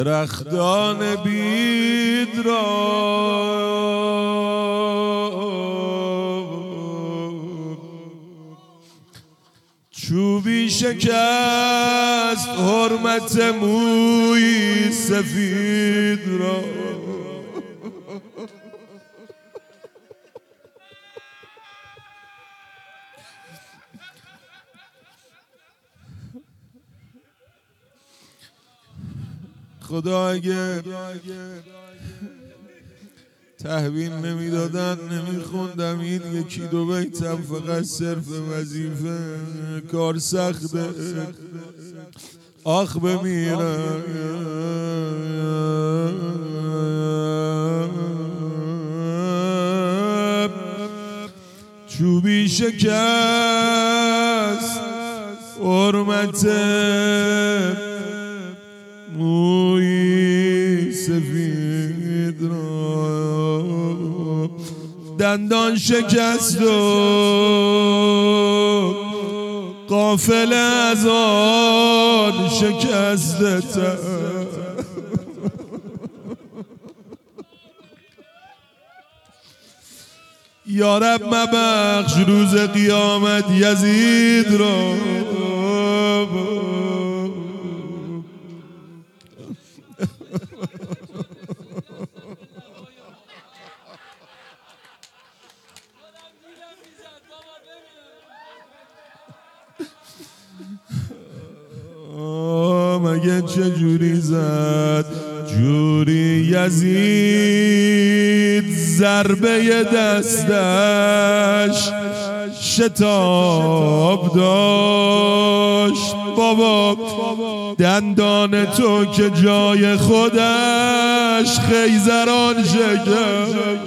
رختان بید را چوبی شکست حرمت موی سفید را. خدا اگه تحویل نمیدادن نمیخوندم این یکی دو بیتم فقط صرف وظیفه. کار سخته آخ بمیرم چوبی شکست حرمت موی سفید را. دندان شکست و قافله از آن شکسته تر. یا رب مبخش روز قیامت یزید را. مگه چه جوری زد جوری یزید ضربه دستش شتاب داشت. بابا دندان تو که جای خودش خیزران شکست.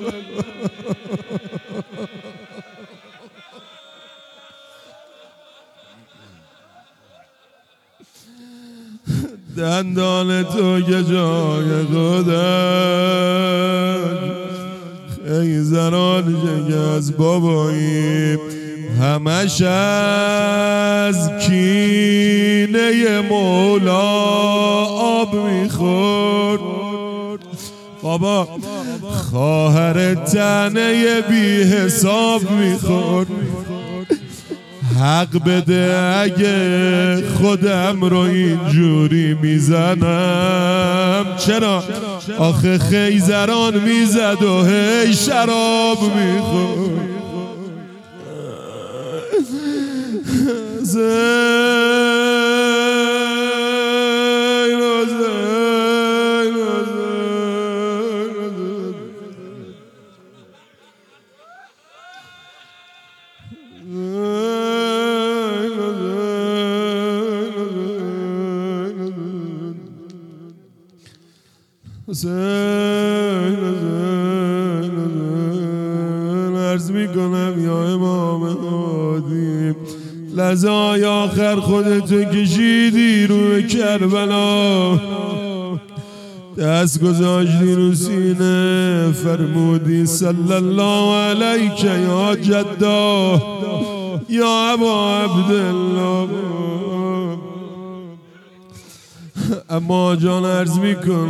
دندان تو که جای خودش خیزران شکست. بابایی همش از کینه مولا آب میخورد. بابا خواهر تنه بی حساب میخورد. حق بده اگه خودم رو اینجوری میزنم. چرا؟ آخه خیزران میزد و هی شراب میخورد. عرض میکنم یا امام هادی لحظه‌های آخر خودتو کشیدی رو کربلا، دست گذاشتی رو سینه فرمودی صلی الله علیک یا جدا یا ابا عبدالله. اما جان عرض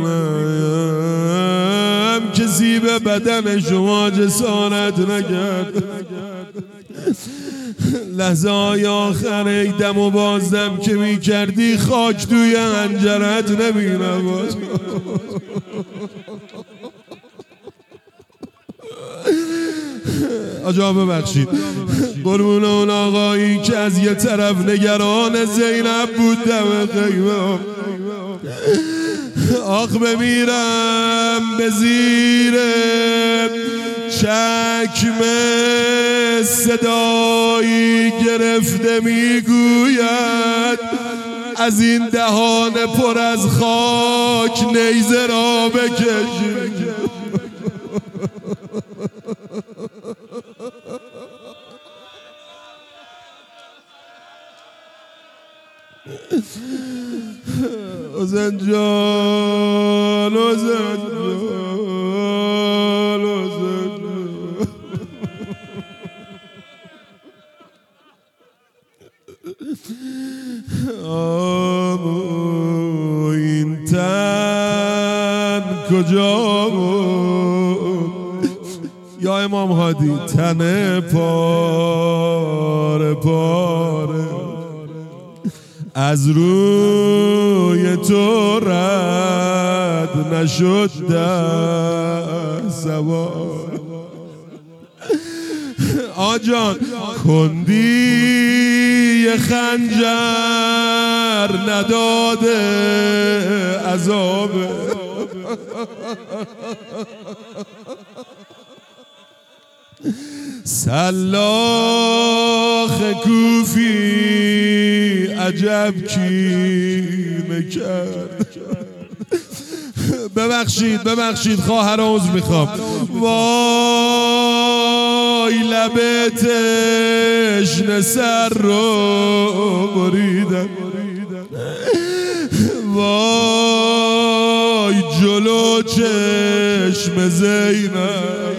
میکنم کسی به بدن شما جسارت نکرد. لحظه های آخر ای دم و بازدم که میکردی خاک توی انجرت نبینم. آجا ببخشید قربون اون آقایی که از یه طرف نگران زینب بود دم خیمه. آخ بمیرم به زیر چکم صدایی گرفته میگوید از این دهان پر از خاک نیزه را بکشید. حسین جان حسین جان حسین جان این تن کجا بود یا امام هادی تن پاره پاره از روی تو رد نشد در سوار آجان کندی خنجر نداده عذاب سلاخ کوفی عجب کینه کرد ببخشید خواهر عذر میخوام وای لب تشنه سر رو بریدم وای جلو چشم زینب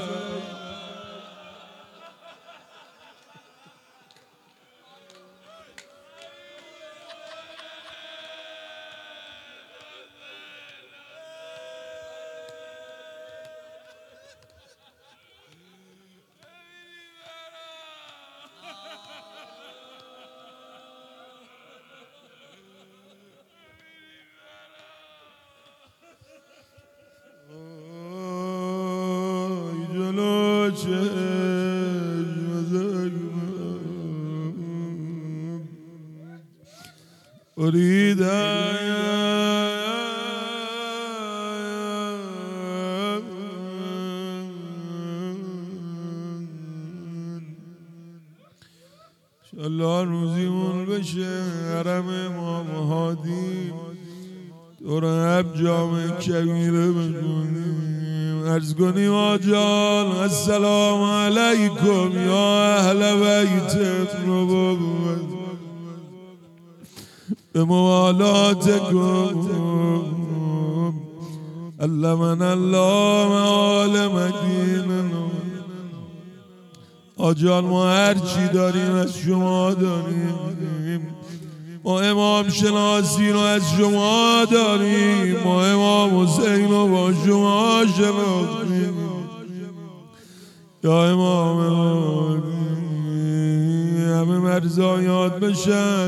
انشالله روزیمون بشه حرم امام هادی دور هم جامع کبیره بکنیم عرض کنیم آجان السلام علیکم یا اهل بیت نبوت به موالاتکم علمن الله آل مدینه آجان ما هر چی داریم از شما داریم ما امام شناسی رو از شما داریم ما امام حسین رو با شما شناختیم یا امام همه مرزایات بشن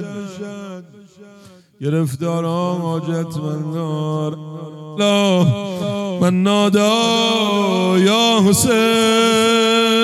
گرفتاران حاجتمندان لا من نادا یا حسین